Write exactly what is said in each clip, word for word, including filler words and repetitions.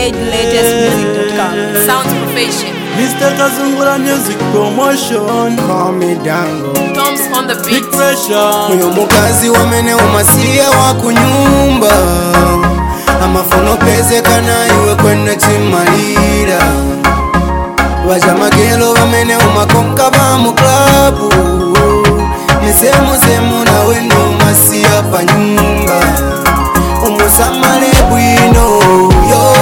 Zed Latest Music dot com. Sounds profession. Mister Kazungura Music Promotion. Call me Dango. Toms on the beat. Big pressure. Uyo mukazi wamene umasia wa kunyumba amafuno peze kana iwe kwenda chimalira Waja magelo wamene umakonka ba mu club Nisemu semu na wenu umasia pa nyumba Umusamale bwino yo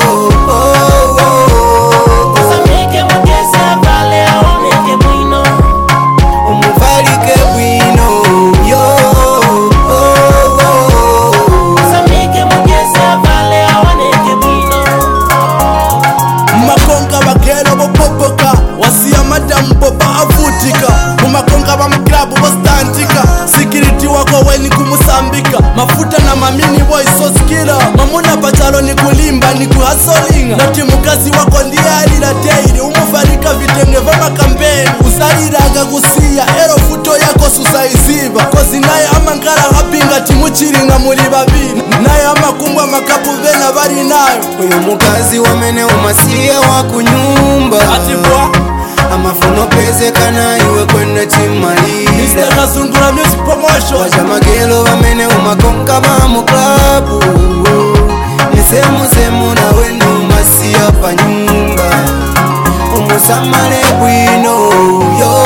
mafuta na mamini boy so skiller mamuna pachalo ni kulimba ni kuhasolinga nati mukazi wako ndiye alila daily umufarika vitenge vama kampeni usairaga kusiya ero futo yako susaiziva kozi naye amangala hapinga timuchiringa muli babini naye amakumbwa makapu vena bari nayo uyo mukazi wamene umasia wa kunyumba atibwa amafuno peze kana iwe kwenda chimalira Mister Kazungura Music Promotion. Waja magelo wamene umakonka ba mu club Nisemu semu na wenu umasia pa nyumba Umusamale bwino yo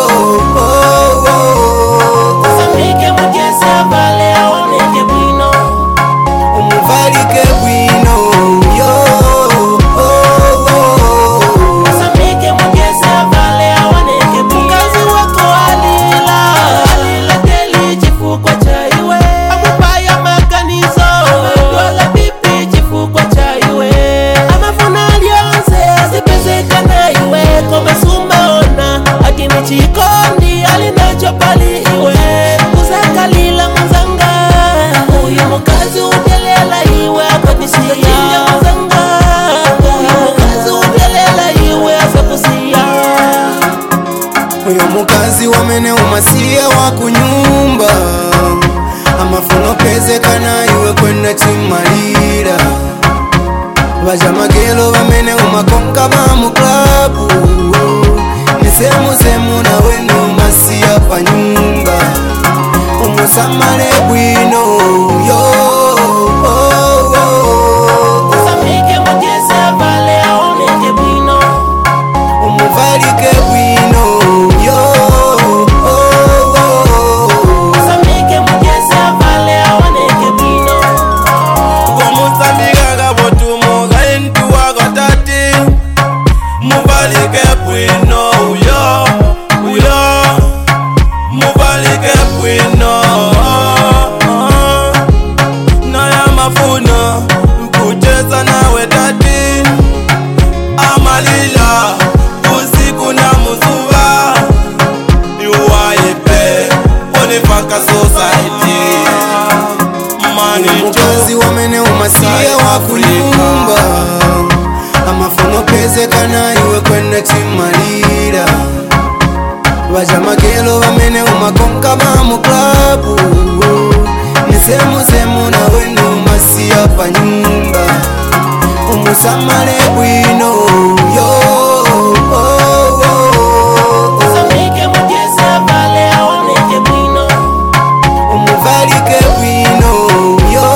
Usamike mugesa vale aoneke bwino Umuvalike bwino yo chikondi alinacho pali iwe kuzakalila mzanga uyu mukazi udelela iwe akatishia kinja mzanga uyu mukazi udelela iwe asakusia uyu mukazi wamene umasia wa kunyumba amafuno peze kana iwe kwenda chimalira Waja magelo wamene umakonka ba mu club Nisemu semu na wenu masia pa nyumba Umusamale bwino yo Usamike mugesa vale aoneke bwino Umuvalike bwino yo Usamike mugesa vale aoneke bwino Kumusandika kabotu muga intu wakatati Muvalike bwino mukazi wamene umasia wa kunyumba amafuno peze kana iwe kwenda chimalira Waja magelo wamene umakonka ba mu club Nisemu semu na wenu masia pa nyumba Umusamale bwino yo Usamike mugesa vale aoneke bwino Umuvalike bwino yo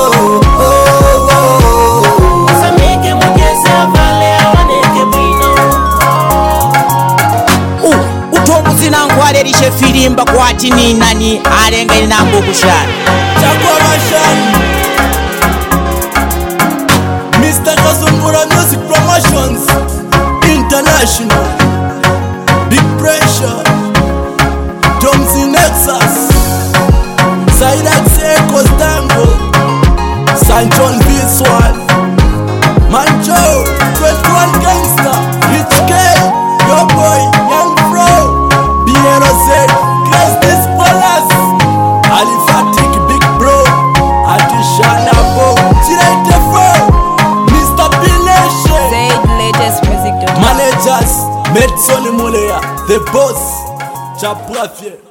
Usamike mugesa vale aoneke bwino Uh, utomu zinangu alerishe filimba kwa tini nani alengeni nambu kushana Chakwa mashani Mister Kazungura Music Promotions International Big pressure Toms in Nexus Zydax Echoes Dango San John Visual Mancho twenty-one Gangster Rich K Yo boy Young Bro B N O Z Grace Dispolas Alifatik Big Bro Atishana Bo Tirete Fo Mister Bileshe Zed Latest Music dot com. Managers Medson Mulea The Boss Chapwafie